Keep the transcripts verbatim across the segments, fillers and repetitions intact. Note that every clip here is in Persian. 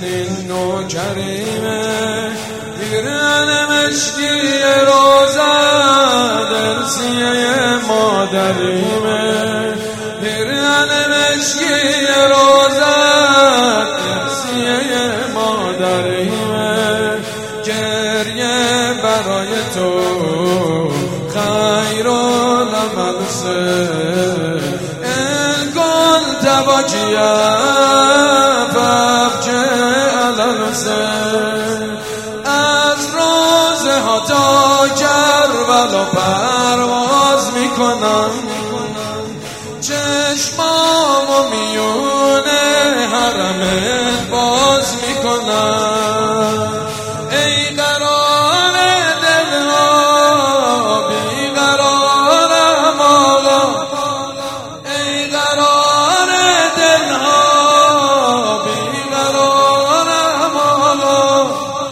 این نوکریمه پیرهن مشکی روزه درسیه مادریمه پیرهن مشکی روزه درسیه مادریمه گریه برای تو خیر العمل سه الگل تواجیه فبجه علل سه از روزه ها تا کربلا پرواز میکنم چشمامو میونه حرمت باز میکنم ای قرار دلها بیقرارم آقا ای قرار دلها بیقرارم آقا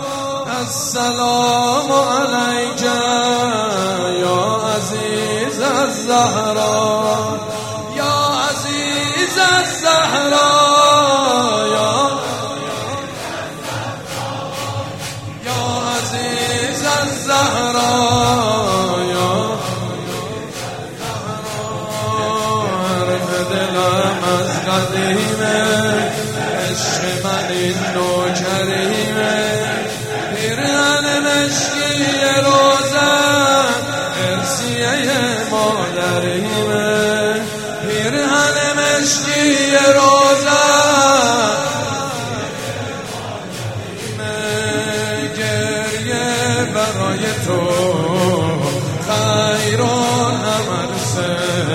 السلام علیک یا عزیز الزهرا یا عزیز الزهرا الزهرا یا حرف دلم از قدیمه عشق من این نوکریمه پیرهن مشکی روزن ارسیه مادریمه پیرهن مشکی روزن برای تو خیر العمل سه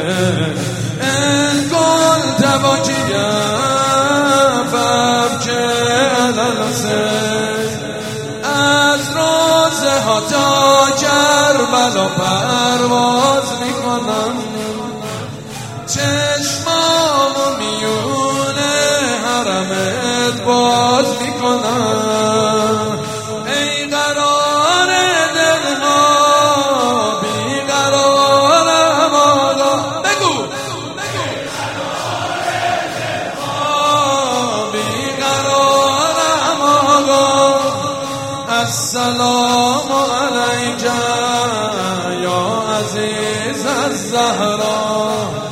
الگل تواجیه فبجه علل سه از روزه ها تا کربلا پرواز میکنم چشمامو میونه حرمت باز میکنم ای قرار دلها بیقرارم آقا بگو بیقرارم آقا السلام علیک یا عزیز الزهرا